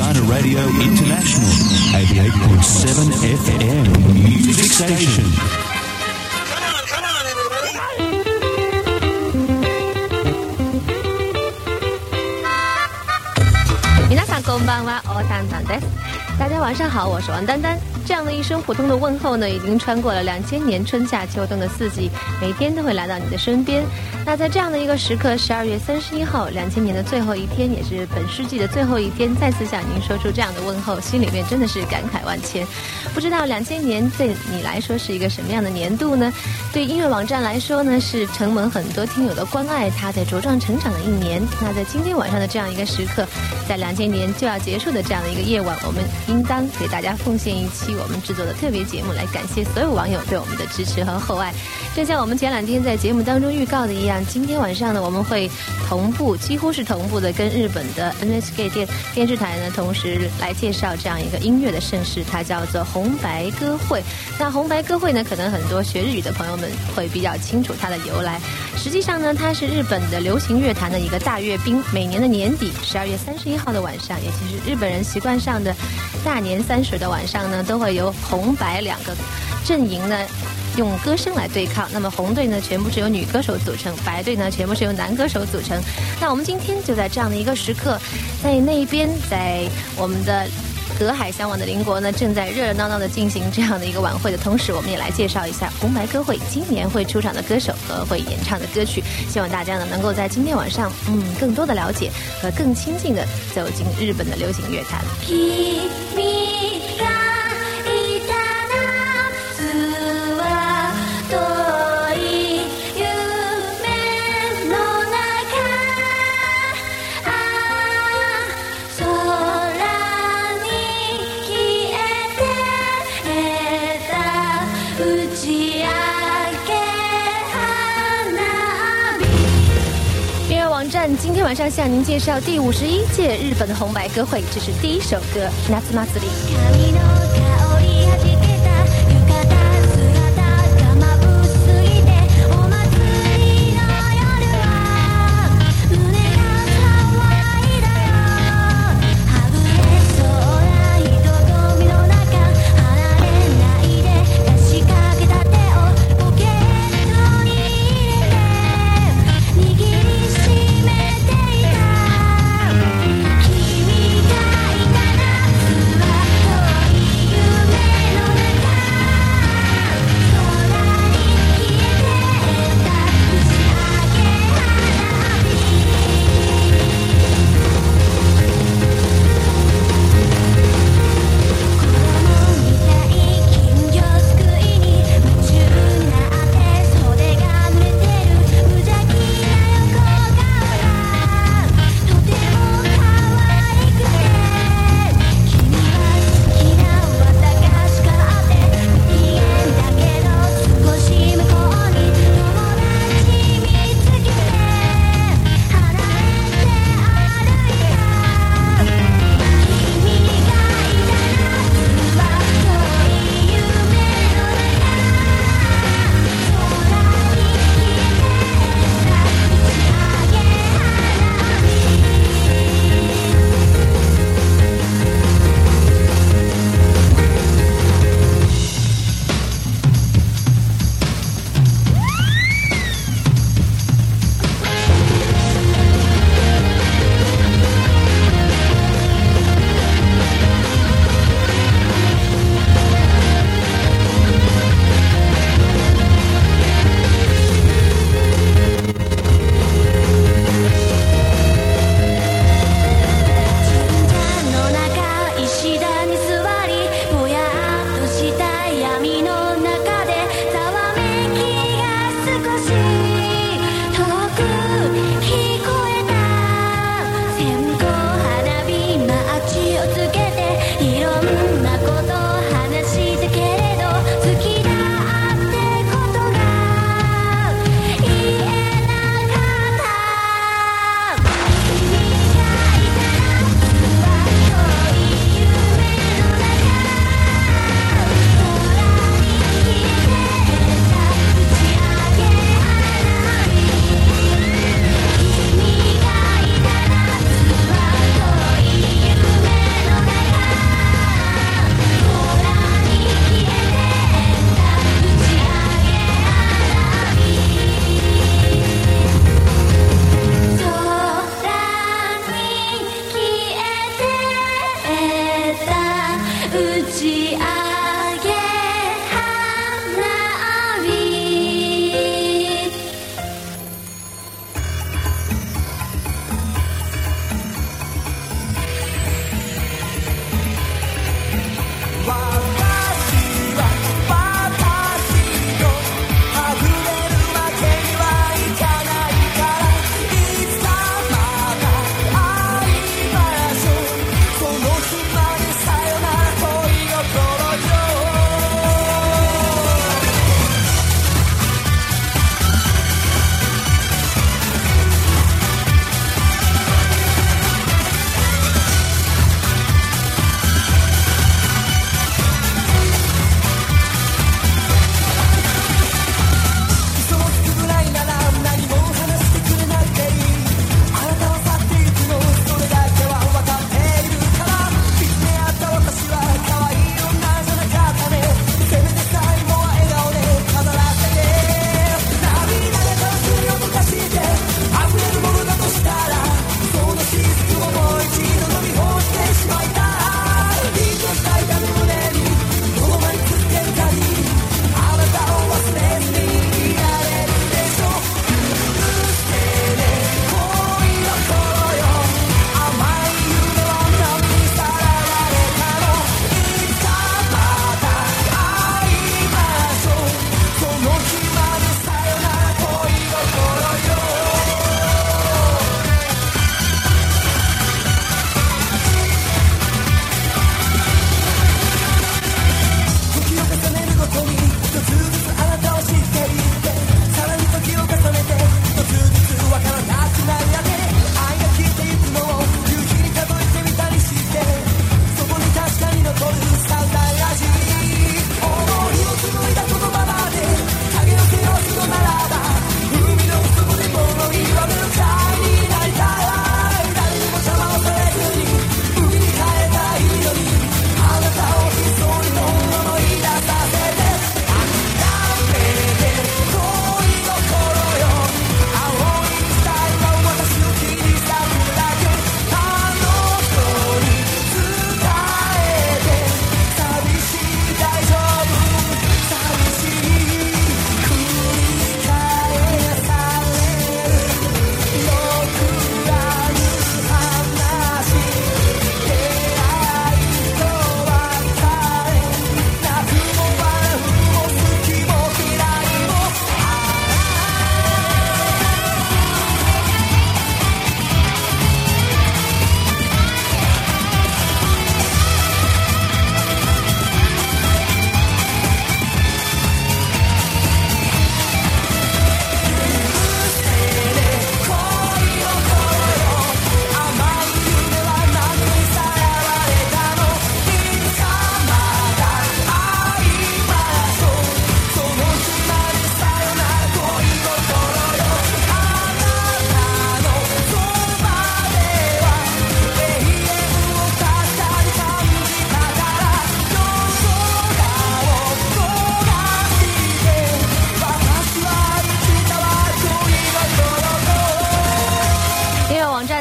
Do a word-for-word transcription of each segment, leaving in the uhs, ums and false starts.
China Radio International, eighty-eight point seven F M Music Station. 皆さんこんばんは、王丹丹です。大家晚上好，我是王丹丹。这样的一声普通的问候呢，已经穿过了两千年春夏秋冬的四季，每天都会来到你的身边。那在这样的一个时刻，十二月三十一号，两千年的最后一天，也是本世纪的最后一天，再次向您说出这样的问候，心里面真的是感慨万千。不知道两千年对你来说是一个什么样的年度呢？对音乐网站来说呢，是承蒙很多听友的关爱，它在茁壮成长的一年。那在今天晚上的这样一个时刻，在两千年就要结束的这样的一个夜晚，我们应当给大家奉献一期我们制作的特别节目，来感谢所有网友对我们的支持和厚爱。正像我们前两天在节目当中预告的一样，今天晚上呢，我们会同步，几乎是同步的跟日本的 N H K 电电视台呢，同时来介绍这样一个音乐的盛事，它叫做红白歌会。那红白歌会呢，可能很多学日语的朋友们会比较清楚它的由来。实际上呢，它是日本的流行乐坛的一个大阅兵，每年的年底十二月三十一号的晚上，也就是日本人习惯上的大年三十的晚上呢，都会由红白两个阵营呢用歌声来对抗。那么红队呢全部是由女歌手组成，白队呢全部是由男歌手组成。那我们今天就在这样的一个时刻，在那边，在我们的隔海相望的邻国呢，正在热热闹闹的进行这样的一个晚会的同时，我们也来介绍一下红白歌会今年会出场的歌手和会演唱的歌曲。希望大家呢能够在今天晚上嗯更多的了解和更亲近的走进日本的流行乐坛。今天晚上向您介绍第五十一届日本红白歌会，这是第一首歌《夏祭り》。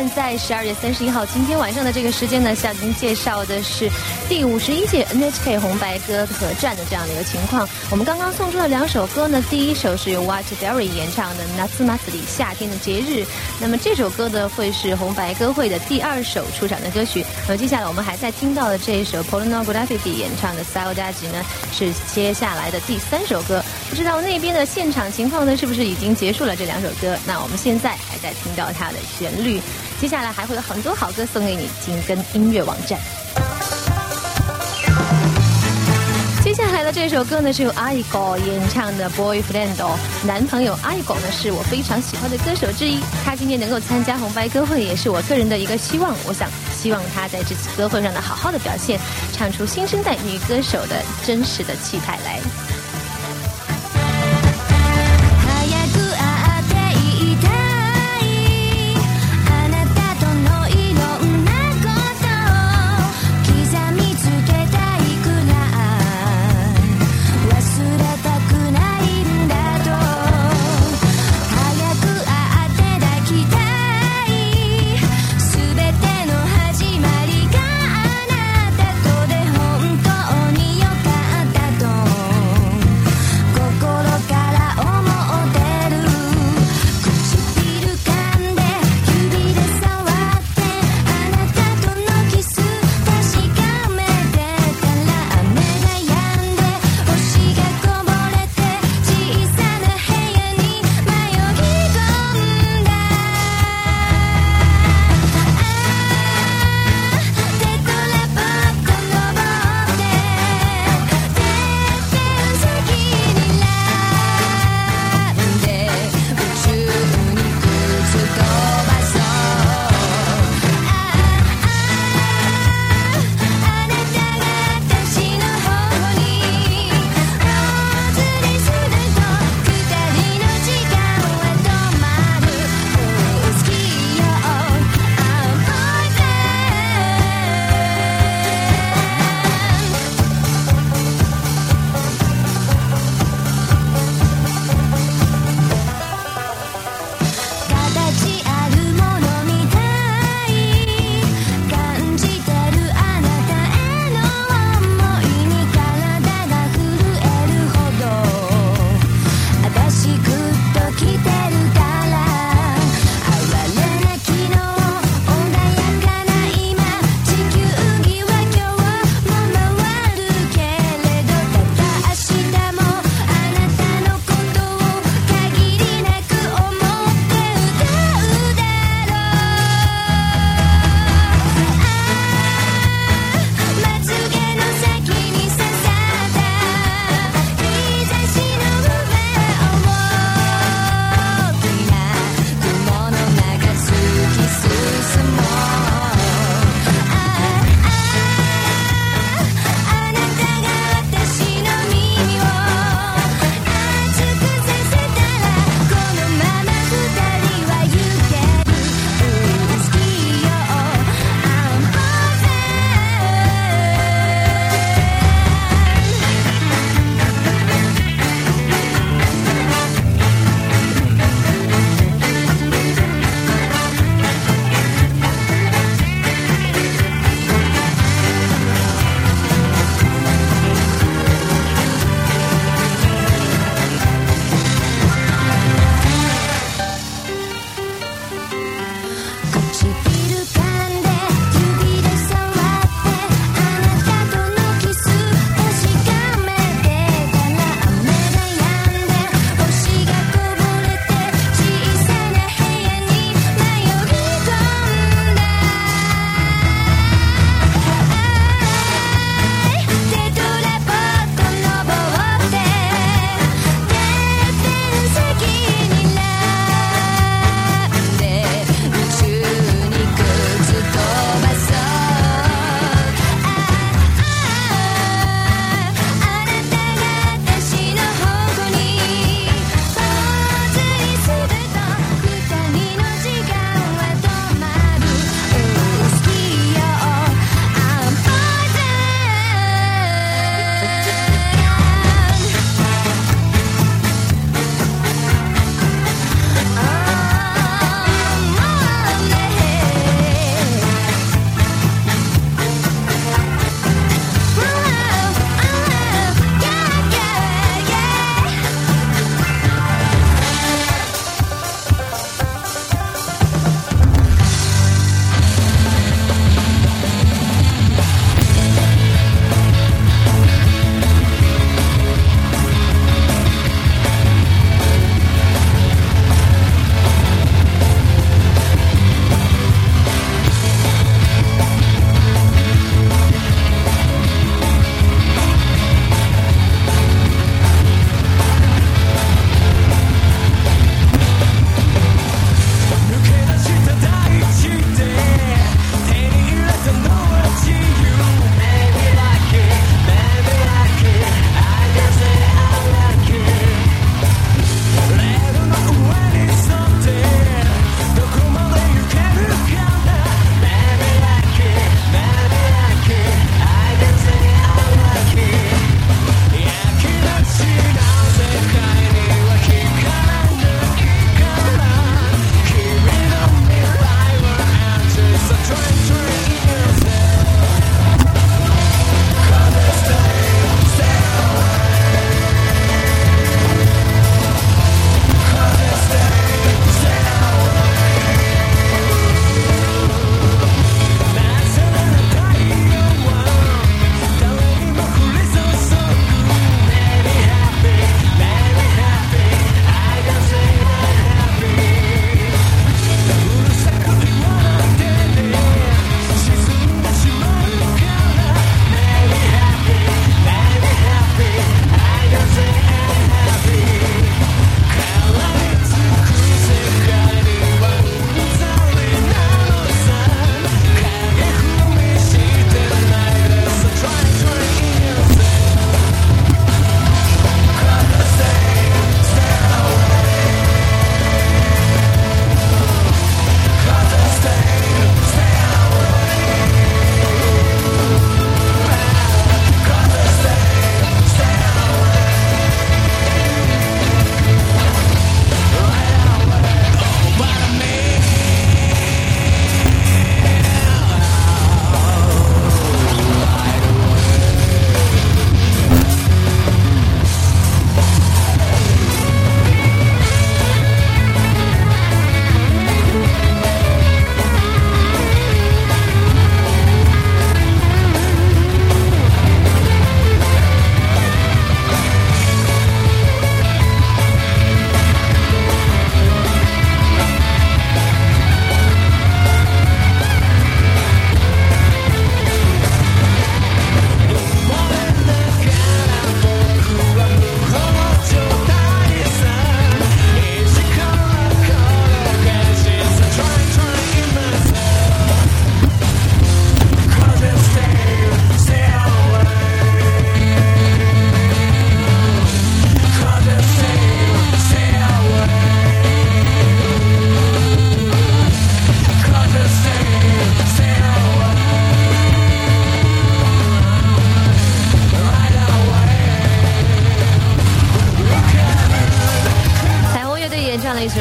们在十二月三十一号今天晚上的这个时间呢，向您介绍的是第五十一届 N H K 红白歌合战的这样的一个情况。我们刚刚送出了两首歌呢，第一首是由 White Berry 演唱的 Natsu Matsuri 夏天的节日，那么这首歌呢会是红白歌会的第二首出场的歌曲。那么接下来我们还在听到的这一首 Pornography 演唱的 Saudade 呢是接下来的第三首歌。不知道那边的现场情况呢是不是已经结束了这两首歌？那我们现在还在听到它的旋律，接下来还会有很多好歌送给你，紧跟音乐网站。接下来的这首歌呢是由阿伊狗演唱的 Boyfriend， 男朋友。阿伊狗呢是我非常喜欢的歌手之一，他今天能够参加红白歌会也是我个人的一个希望。我想希望他在这次歌会上的好好的表现，唱出新生代女歌手的真实的气派来。 本当に良かったと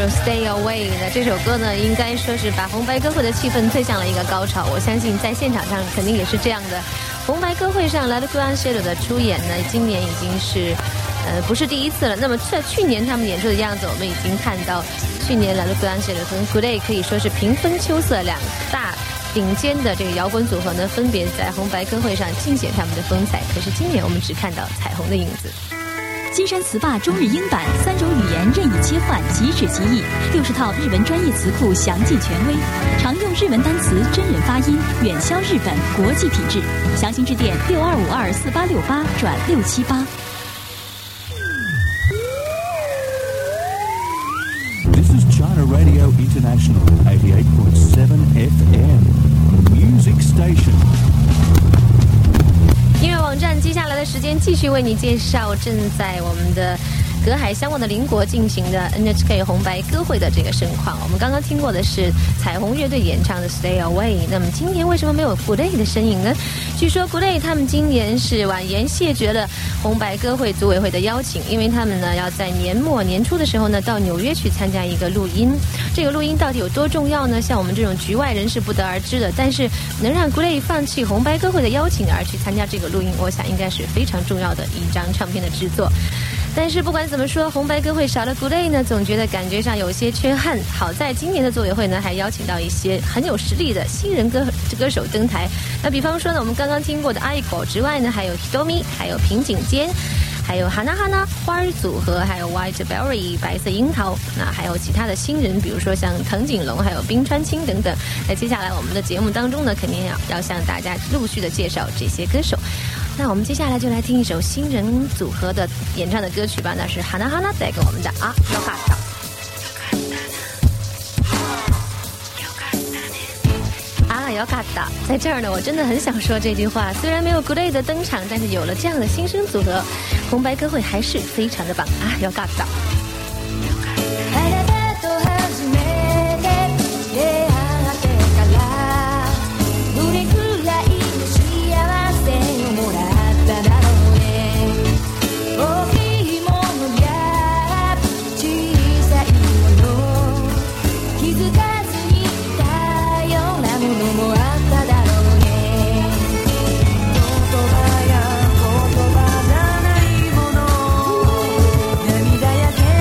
Stay Away 的这首歌呢，应该说是把红白歌会的气氛推向了一个高潮。我相信在现场上肯定也是这样的。红白歌会上 La Grande Shadow 的出演呢，今年已经是呃不是第一次了。那么在去年他们演出的样子，我们已经看到，去年 La Grande Shadow 和 Goulet 可以说是平分秋色，两大顶尖的这个摇滚组合呢，分别在红白歌会上尽显他们的风采。可是今年我们只看到彩虹的影子。 金山词霸中日英版，三种语言任意切换，即指即译，六十套日文专业词库详尽权威，常用日文单词真人发音，远销日本，国际品质。详情致电六二五二四八六八转六七八。 This is China Radio International, eighty-eight point seven F M, Music Station. 音乐网站接下来的时间继续为你介绍正在我们的隔海相望的邻国进行的 N H K 红白歌会的这个盛况。我们刚刚听过的是彩虹乐队演唱的 Stay Away。 那么今年为什么没有 Goulet 的身影呢？据说 Goulet 他们今年是婉言谢绝了红白歌会组委会的邀请，因为他们呢要在年末年初的时候呢到纽约去参加一个录音。这个录音到底有多重要呢？像我们这种局外人是不得而知的，但是能让 Goulet 放弃红白歌会的邀请而去参加这个录音，我想应该是非常重要的一张唱片的制作。但是不管怎么说，红白歌会少了 Goulet 呢，总觉得感觉上有些缺憾。好在今年的组委会呢，还邀请到一些很有实力的新人歌歌手登台。那比方说呢，我们刚刚听过的 Aiko 之外呢，还有 Hitomi， 还有平井坚，还有 Hana Hana 花儿组合，还有 White Berry 白色樱桃。那还有其他的新人，比如说像藤井龙，还有冰川清等等。在接下来我们的节目当中呢，肯定要要向大家陆续的介绍这些歌手。那我们接下来就来听一首新人组合的演唱的歌曲吧，那是 Hana Hana 带给我们的啊Yokata。啊Yokata，在这儿呢，我真的很想说这句话。虽然没有 Goulet 的登场，但是有了这样的新生组合，红白歌会还是非常的棒啊Yokata。 涙やけ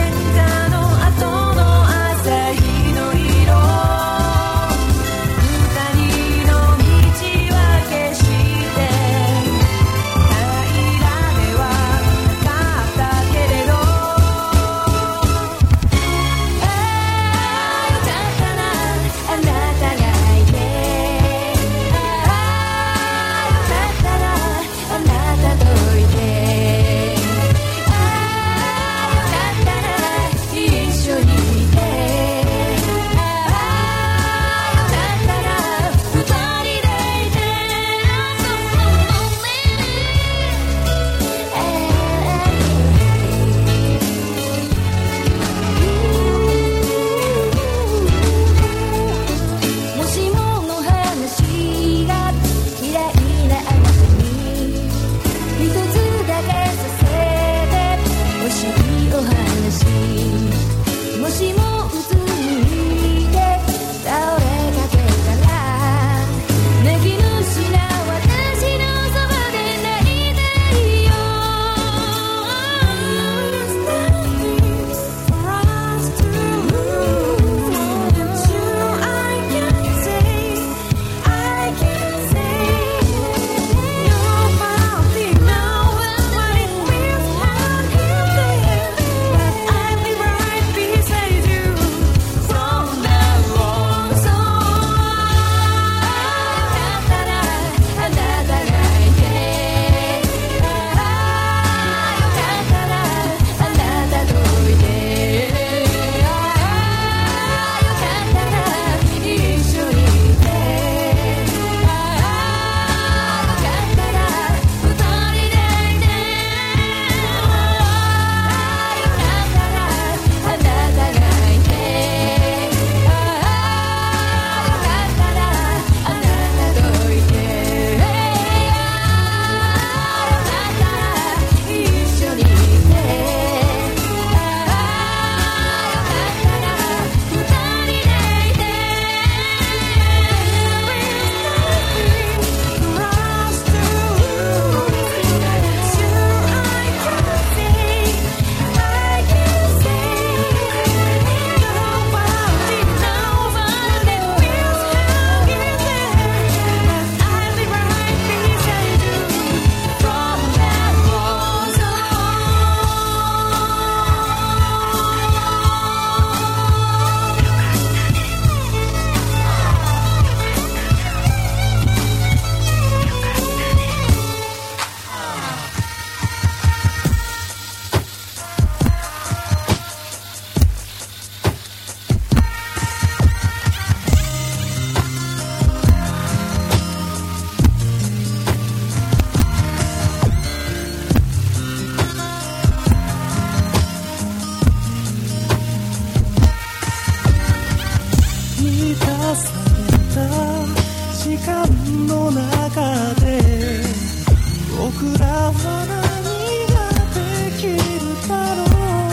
た時間の中で僕らは何ができるだろう。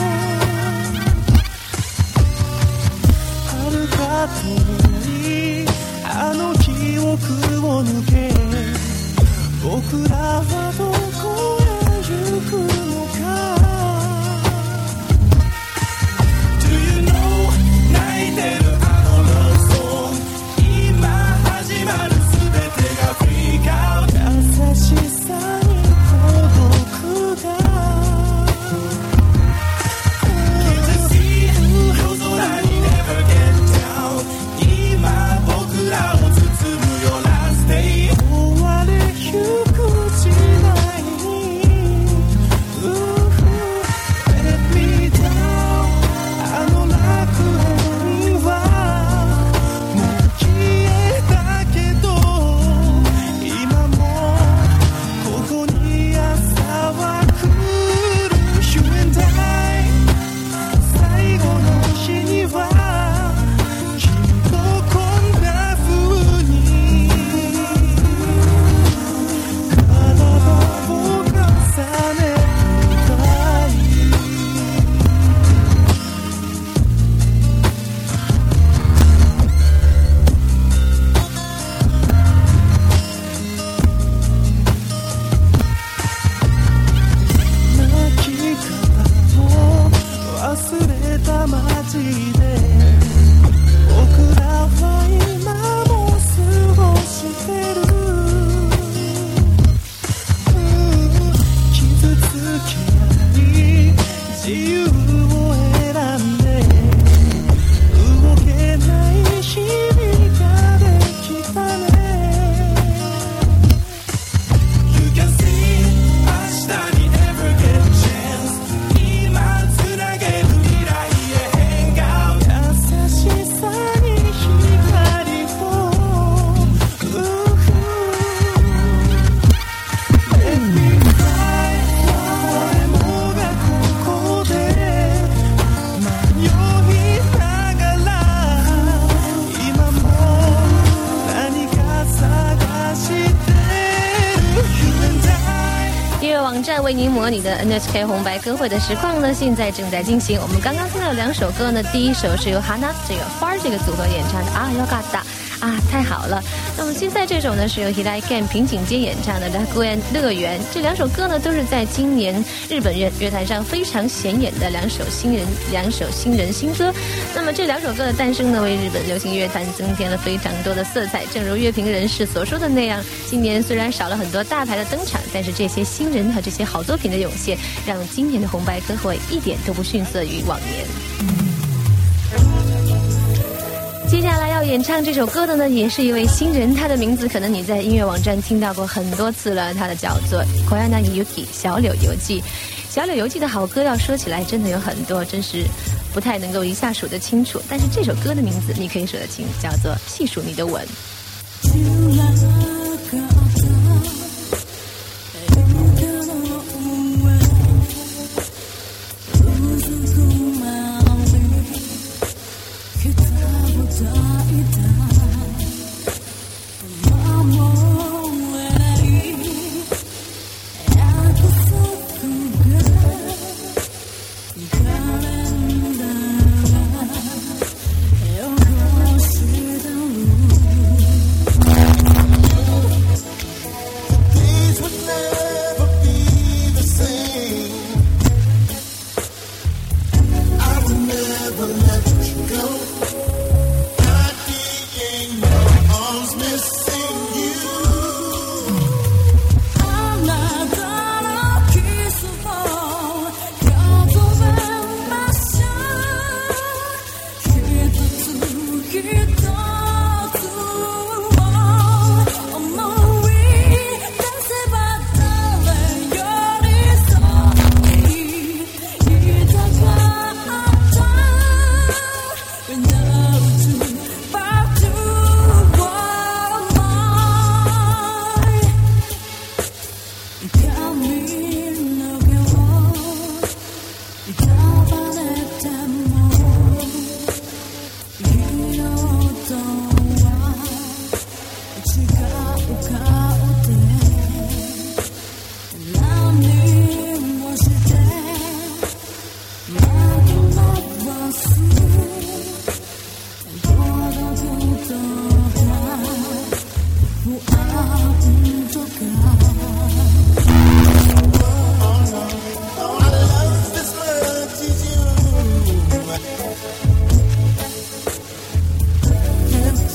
遥か遠いあの記憶を抜け僕らはどこへ行くのか。 Do you know 泣いてるあのラブソング今始まる全てがフリークアウト。優しさに孤独が傷つい夜空に never get down 今僕らを包むよ last day 終われゆく時代に Let me down あの楽園はもう消えたけど今もここに朝は来る You and I 最後の日にはきっとこんな風に体を重ねたい。泣き方を忘れた街で僕らは今も過ごしてる。傷つけ合い自由を選んで動けない日々ができたね。You can see 明日に never get chance 今つなげる未来へ変顔優しさに光を Let me fly 誰もがここで迷いながら今も何か探してる You and I 音乐网站为您模拟的 N H K 红白歌会的实况呢，现在正在进行。我们刚刚听到的两首歌呢，第一首是由 Hana 这个 Far 这个组合演唱的啊，要嘎达啊，太好了。那么现在这首呢是由 Hirai Ken 平井坚演唱的 Lakuen 乐园。这两首歌呢都是在今年日本乐乐坛上非常显眼的两首新人两首新人新歌。那么这两首歌的诞生呢，为日本流行乐坛增添了非常多的色彩。正如乐评人士所说的那样，今年虽然少了很多大牌的登场，但是这些新人和这些好作品的涌现，让今年的红白歌会一点都不逊色于往年。接下来要演唱这首歌的呢，也是一位新人，他的名字可能你在音乐网站听到过很多次了，他的叫做 Koyanagi Yuki 小柳游记。小柳游记的好歌要说起来真的有很多，真是不太能够一下数得清楚，但是这首歌的名字你可以数得清，叫做细数你的吻。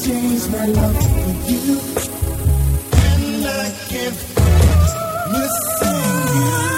change my love for you, and I can't missing you.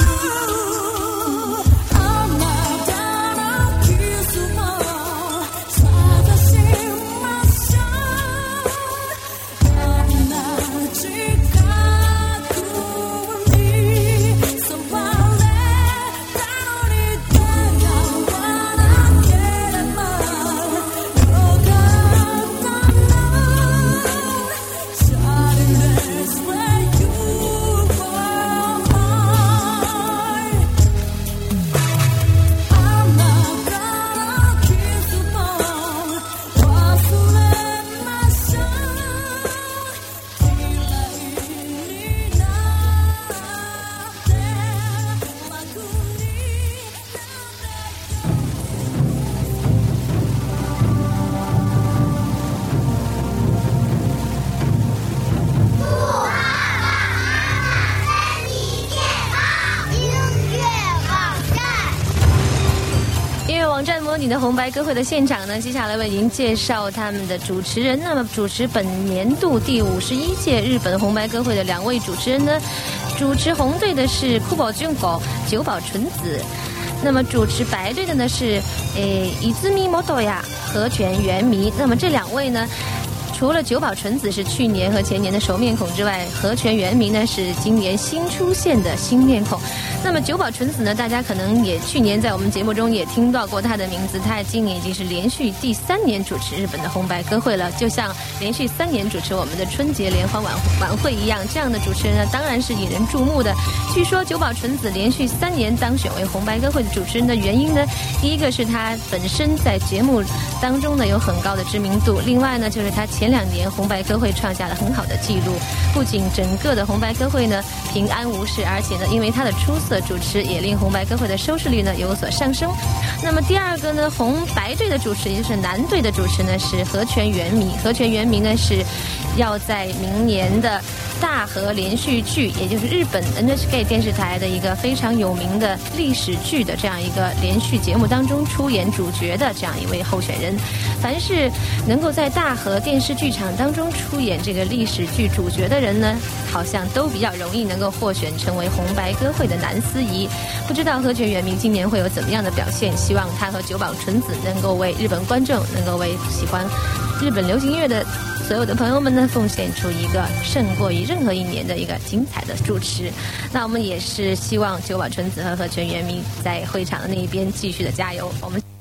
你的红白歌会的现场呢，接下来为您介绍他们的主持人。那么主持本年度第五十一届日本红白歌会的两位主持人呢，主持红队的是久保俊子、久保纯子，那么主持白队的呢是诶伊兹米摩多亚、和泉元弥。那么这两位呢，除了久保纯子是去年和前年的熟面孔之外，和泉元弥呢是今年新出现的新面孔。那么久保纯子呢，大家可能也去年在我们节目中也听到过她的名字，她今年已经是连续第三年主持日本的红白歌会了，就像连续三年主持我们的春节联欢晚晚会一样，这样的主持人呢当然是引人注目的。据说久保纯子连续三年当选为红白歌会的主持人的原因呢，第一个是她本身在节目当中呢有很高的知名度，另外呢就是她前两年红白歌会创下了很好的记录，不仅整个的红白歌会呢平安无事，而且呢因为她的出色主持也令红白歌会的收视率呢有所上升。那么第二个呢，红白队的主持也就是男队的主持呢是和泉元弥，和泉元弥呢是要在明年的大河连续剧，也就是日本 N H K 电视台的一个非常有名的历史剧的这样一个连续节目当中出演主角的这样一位候选人。凡是能够在大河电视剧场当中出演这个历史剧主角的人呢，好像都比较容易能够获选成为红白歌会的男司仪。不知道和泉元弥今年会有怎么样的表现，希望他和久保纯子能够为日本观众，能够为喜欢日本流行音乐的所有的朋友们呢，奉献出一个胜过于任何一年的一个精彩的主持。那我们也是希望久保纯子和和泉元弥在会场的那一边继续的加油。我们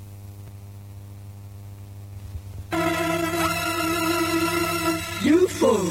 U F O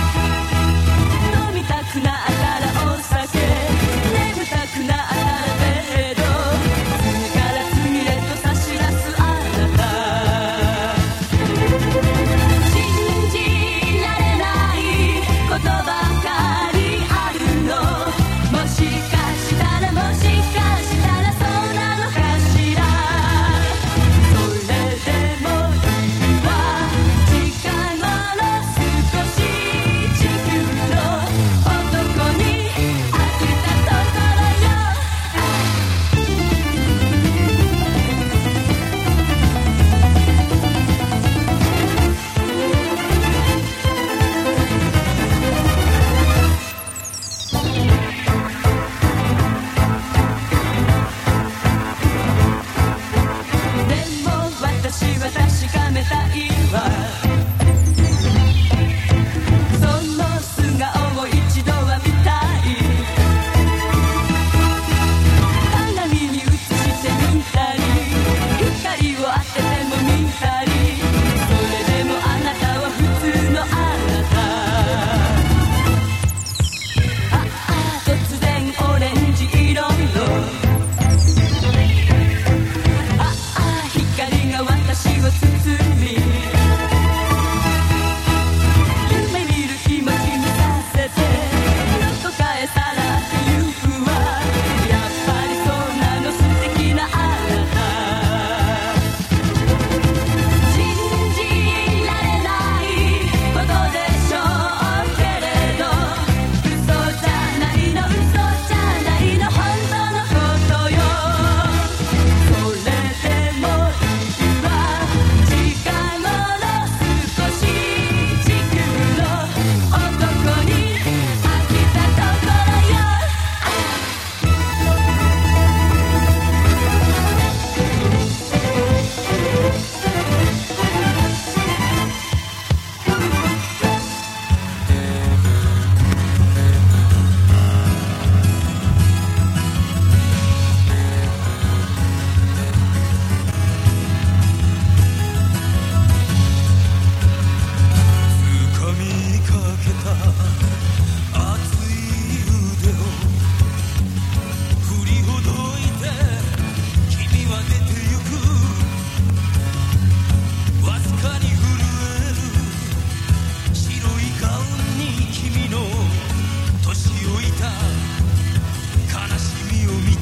飲みたくなったらお酒、眠たくなったら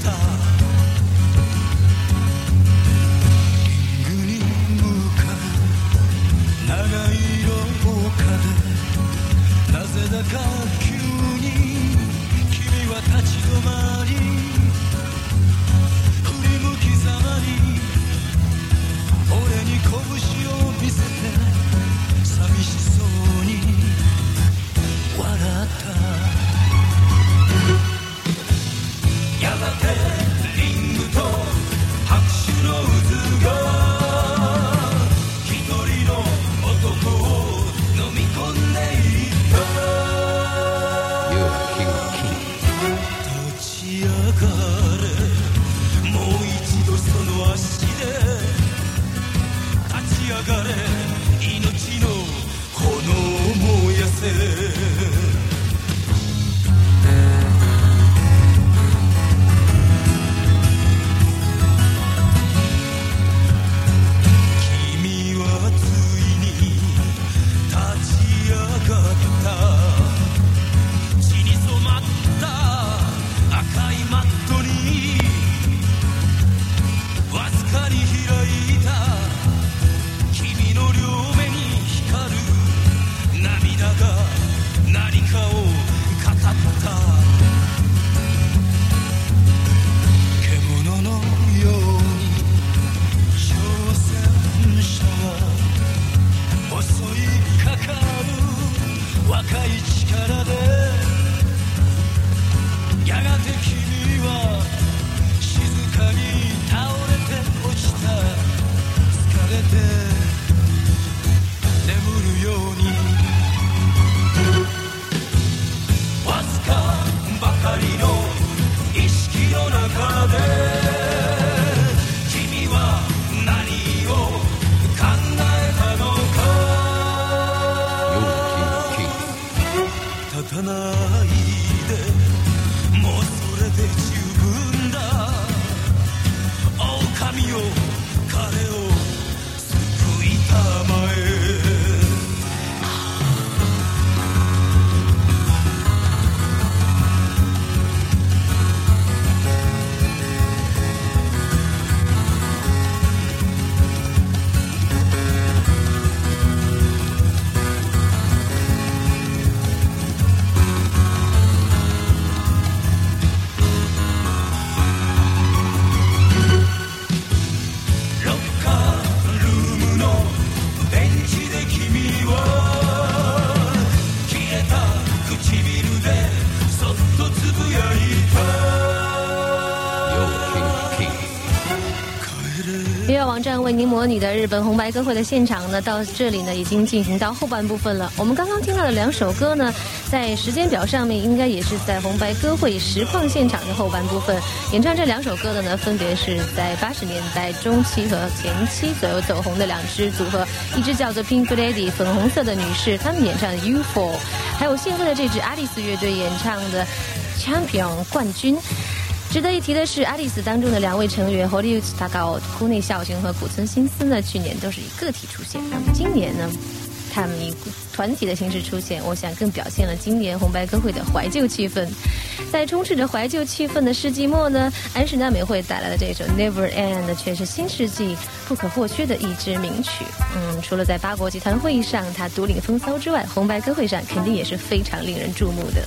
音乐网站为您模拟的日本红白歌会的现场呢，到这里呢已经进行到后半部分了。我们刚刚听到的两首歌呢，在时间表上面应该也是在红白歌会实况现场的后半部分。演唱这两首歌的呢，分别是在八十年代中期和前期左右走红的两支组合，一支叫做 Pink Lady 粉红色的女士，他们演唱的 U F O， 还有现在的这支阿丽丝乐队演唱的 Champion 冠军。值得一提的是，阿丽丝当中的两位成员堀内孝雄、谷内孝雄和古村新司呢，去年都是以个体出现，那么今年呢，他们以团体的形式出现，我想更表现了今年红白歌会的怀旧气氛。在充斥着怀旧气氛的世纪末呢，安室奈美惠带来的这首 Never End 却是新世纪不可或缺的一支名曲。嗯，除了在八国集团会议上他独领风骚之外，红白歌会上肯定也是非常令人注目的。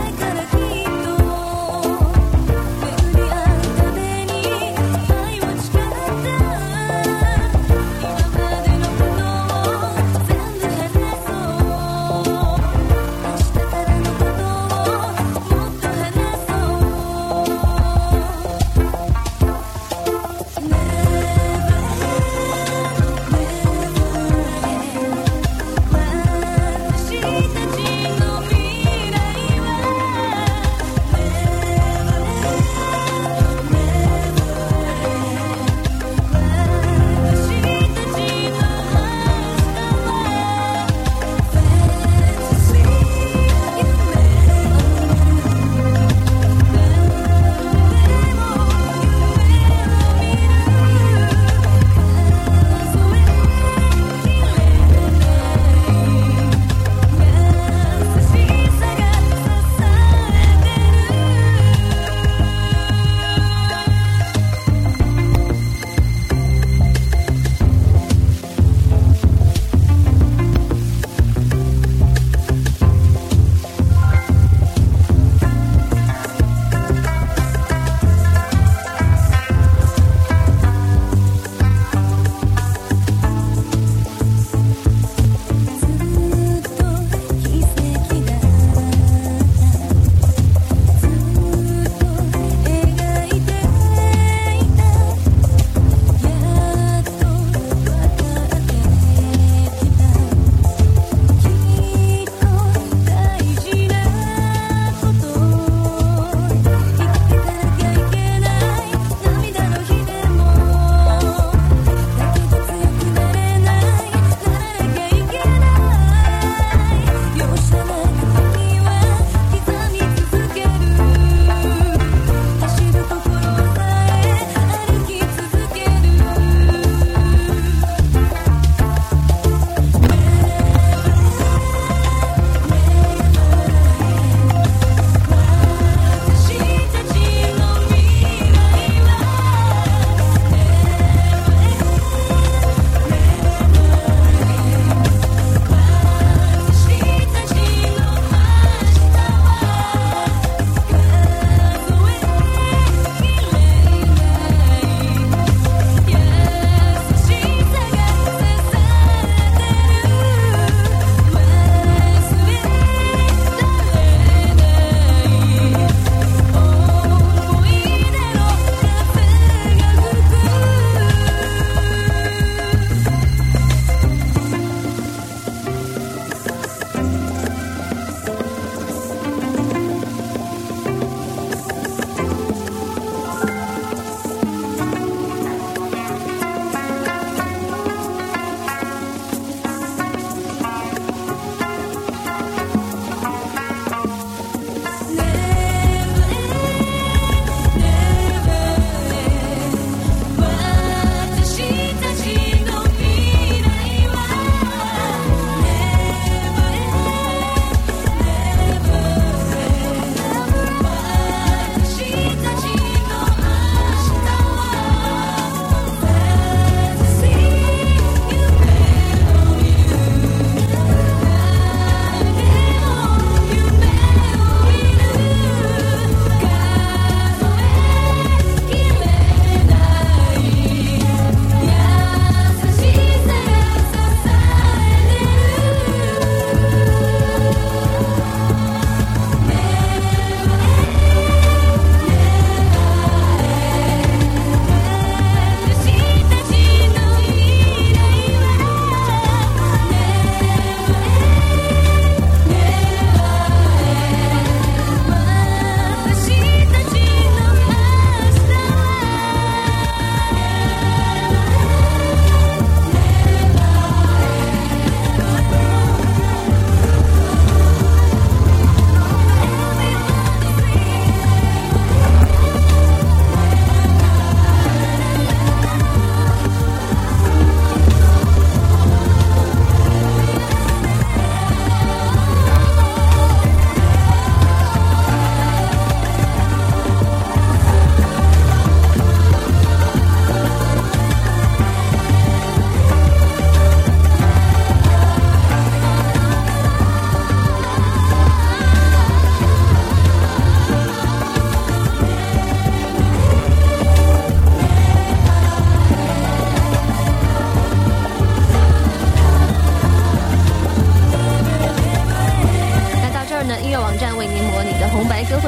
Watch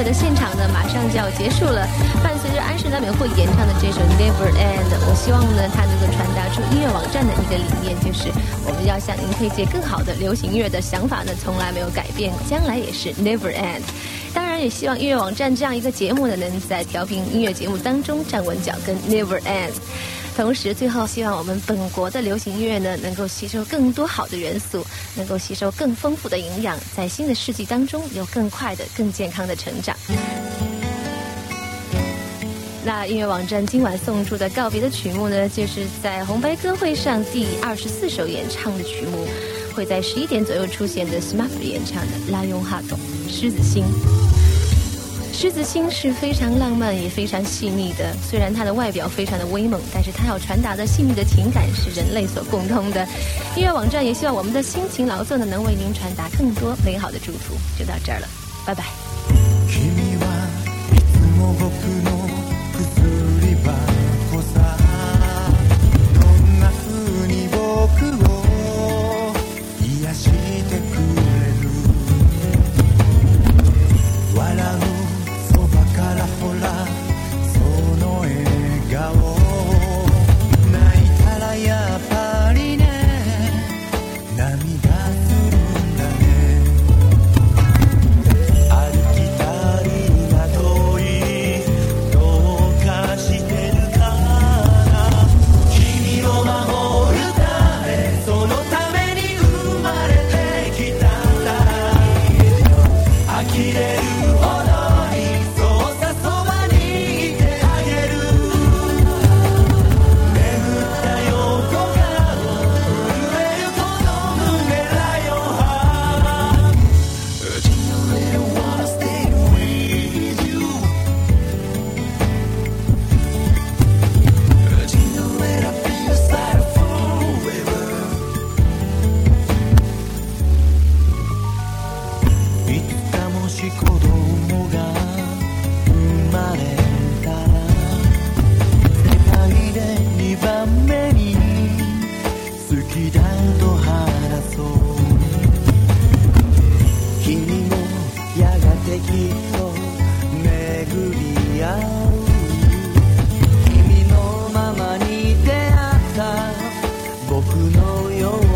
会的现场呢，马上就要结束了。伴随着安室奈美惠演唱的这首 Never End， 我希望呢，它能够传达出音乐网站的一个理念，就是我们要向您推荐更好的流行音乐的想法呢，从来没有改变，将来也是 Never End。当然也希望音乐网站这样一个节目呢，能在调频音乐节目当中站稳脚跟 Never End。同时最后希望我们本国的流行音乐呢，能够吸收更多好的元素，能够吸收更丰富的营养，在新的世纪当中有更快的更健康的成长。那音乐网站今晚送出的告别的曲目呢，就是在红白歌会上第二十四首演唱的曲目，会在十一点左右出现的 S M A P 演唱的拉永哈斗狮子心。狮子心是非常浪漫也非常细腻的，虽然它的外表非常的威猛，但是它要传达的细腻的情感是人类所共通的。音乐网站也希望我们的辛勤劳作呢，能为您传达更多美好的祝福。就到这儿了，拜拜。 僕のよう